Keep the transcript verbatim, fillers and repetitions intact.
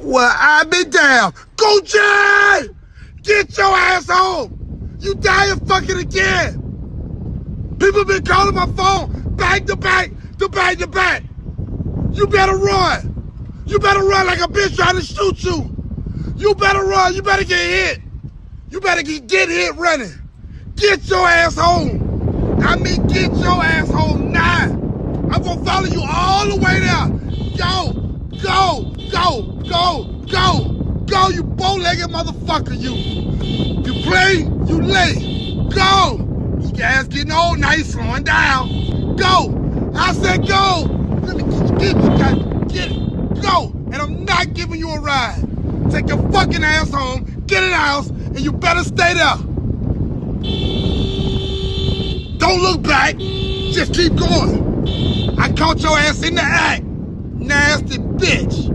Well, I be damned. Gucci! Get your ass home! You dying fucking again! People been calling my phone back to back to back to back. You better run. You better run like a bitch trying to shoot you. You better run. You better get hit. You better get, get hit running. Get your ass home. I mean, get your ass home now. I'm gonna follow you all the way there. Go, go, go, go, go, go, you bow-legged motherfucker, you. You play, you lay. Go. Your ass getting old, now you slowing down. Go. I said go. Let me get you, guys. Get it. Go. And I'm not giving you a ride. Take your fucking ass home, get in the house, and you better stay there. Don't look back. Just keep going. I caught your ass in the act. Nasty bitch.